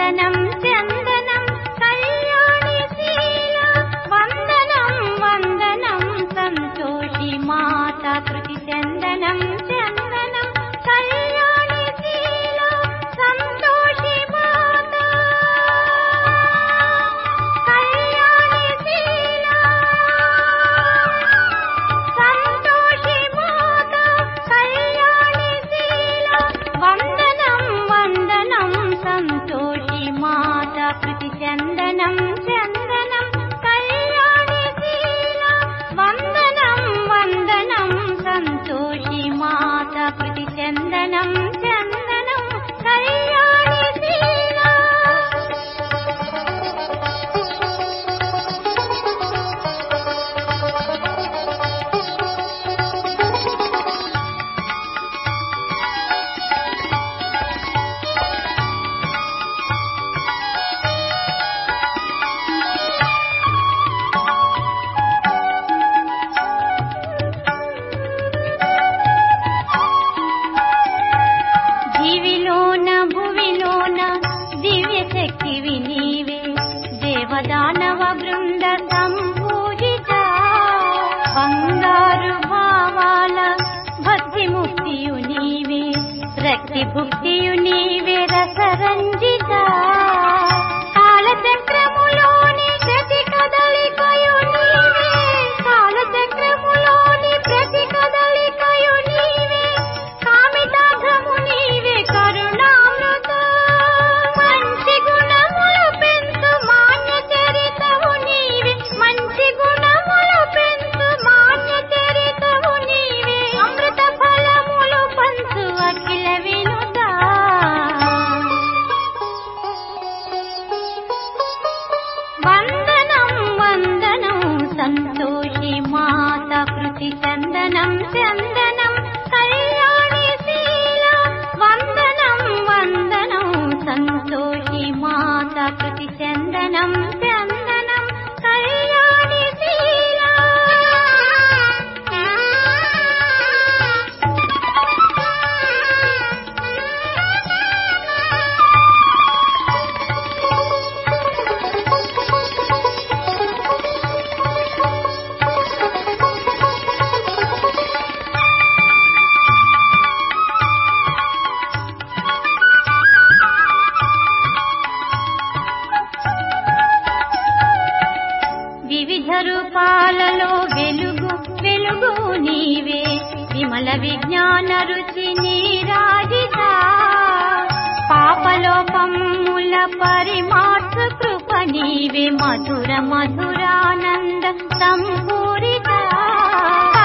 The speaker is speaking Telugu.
చందనం చందనం కళ్యాణి శీల వందనం వందనం సంతోషి మాత కృతి చందనం చందనం కళ్యాణి శీల సంతోషి మాత కళ్యాణి శీల సంతోషి మాత కళ్యాణి శీల వందనం వందనం సంతోషి మాత కృతి చందనం చందనం కళ్యాణి శీల వందనం వందనం సంతోషి మాత కృతి చందనం చందనం కళ్యాణి శీల జీవిలోన భువిలోన దివ్య శక్తివి నీవే దేవదానవ బృంద సంపూజిత బంగారు భావాల భక్తి ముక్తియు నీవే రక్తి భుక్తియు నీవే రసరంజిత కాలచక్రములోని ప్రతి కదలికయు నీవే కాలచక్రములోని ప్రతి కదలికయు నీవే కామితార్థము నీవే కరుణామృత మంచి గుణములు పెంచు మాన్య చరితవు నీవే మంచి గుణములు పెంచు మాన్య చరితవు నీవే అమృత ఫలములు పంచు అఖిల వినుత వందనం వందనం సంతోషి మాత కృతి చందనం చందనం కళ్యాణి శీల వందనం వందనం సంతోషి మాత కృతి చందనం చందనం కళ్యాణి శీల వివిధ రూపాలలో వెలుగు వెలుగు నీవే విమల విజ్ఞాన రుచి నీరాజిత పాపలోపముల పరిమార్చ కృప నీవే మధుర మధురానంద సంపూరిత